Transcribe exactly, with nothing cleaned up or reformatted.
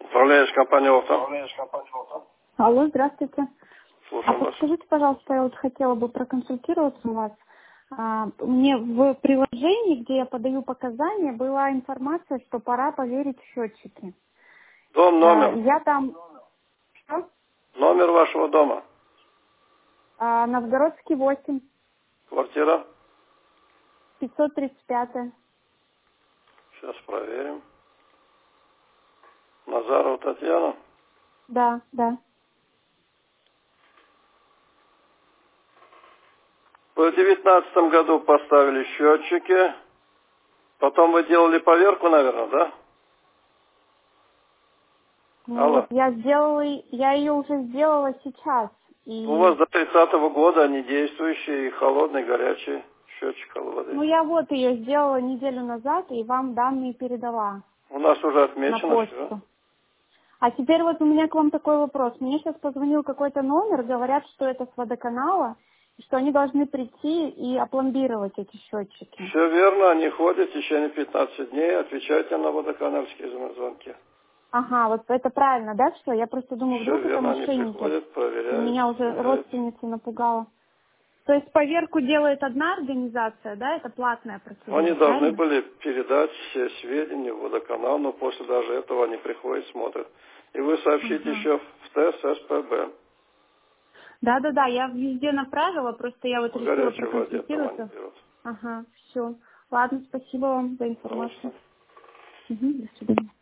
Управляешь компанией «Оптом». Алло, здравствуйте. Слушаю А вас. подскажите, пожалуйста, я вот хотела бы проконсультироваться у вас. А, мне в приложении, где я подаю показания, была информация, что пора поверить в счетчики. Дом, А, номер. я там... Что? Номер вашего дома. А, Новгородский восемь, Квартира. пятьсот тридцать пять. Сейчас проверим. Назарова Татьяна. Да, да. Вы в девятнадцатом году поставили счетчики. Потом вы делали поверку, наверное, да? Ну вот Алло. я сделала, и- я ее уже сделала сейчас. У вас И, до тридцатого года они действующие, и холодный, горячий счетчик воды. ну я вот ее сделала неделю назад и вам данные передала У нас уже на отмечено все. почту. А теперь вот у меня к вам такой вопрос. Мне сейчас позвонил какой-то номер, говорят, что это с водоканала, и что они должны прийти и опломбировать эти счетчики. Все верно, они ходят в течение пятнадцати дней, отвечайте на водоканальские звонки. Ага, вот это правильно, да, что? Я просто думаю, Все вдруг это верно, они мошенники. приходят, И проверяют, меня уже сверяют. родственница напугала. То есть поверку делает одна организация, да, это платная Они процедура, должны правильно? были передать все сведения в водоканал, но после даже этого они приходят, смотрят. И вы сообщите Ага. еще в ТССПБ. Да-да-да, я везде направила, просто я вот По решила горячей воде там они проконсультироваться. берут. Ага, все. Ладно, спасибо вам за Пожалуйста. информацию. Угу, до свидания.